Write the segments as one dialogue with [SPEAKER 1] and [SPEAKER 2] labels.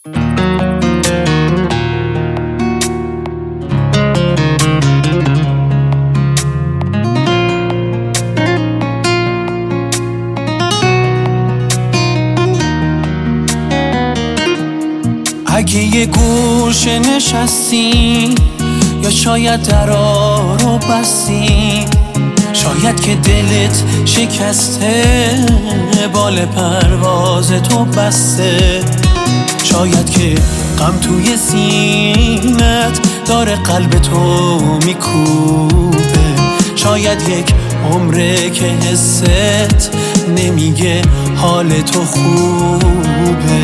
[SPEAKER 1] اگه یه گوشه نشستی یا شاید درا رو بستی، شاید که دلت شکسته، بال پرواز تو بسته، شاید که غم توی سینت داره قلب تو میکوبه، شاید یک عمره که حست نمیگه حال تو خوبه.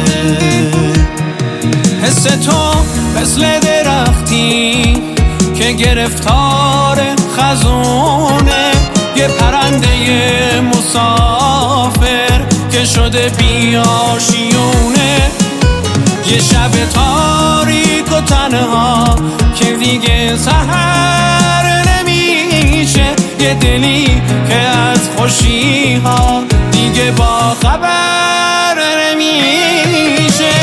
[SPEAKER 1] حس تو مثل درختی که گرفتار خزونه، یه پرنده مسافر که شده بیاشیونه، یه شب تاریک و تنها که دیگه سحر نمیشه، یه دلی که از خوشی ها دیگه با خبر نمیشه.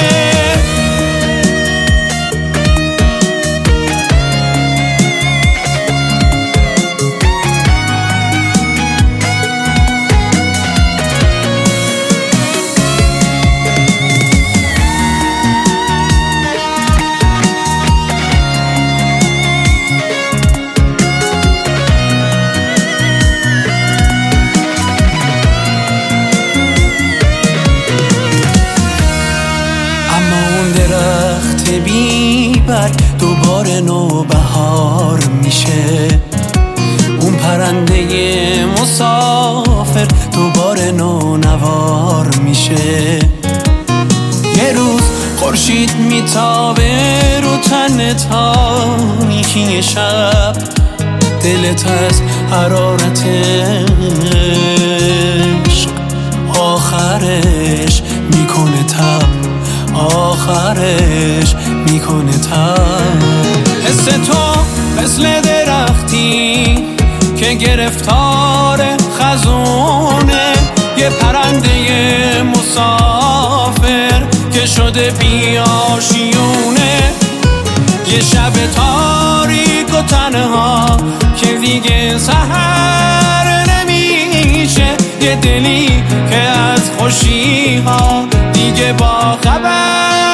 [SPEAKER 1] بیبر دوباره نوبهار میشه، اون پرنده مسافر دوباره نونوار میشه، یه روز خورشید میتابه رو تن تاریکی شب، دلت از حرارت عشق آخرش میکنه تب، آخرش میکنه تب. حس تو مثل درختی که گرفتار خزونه، یه پرنده مسافر که شده بیاشیونه، یه شب تاریک و تنها که دیگه سحر نمیشه، یه دلی که از خوشی ها دیگه با خبر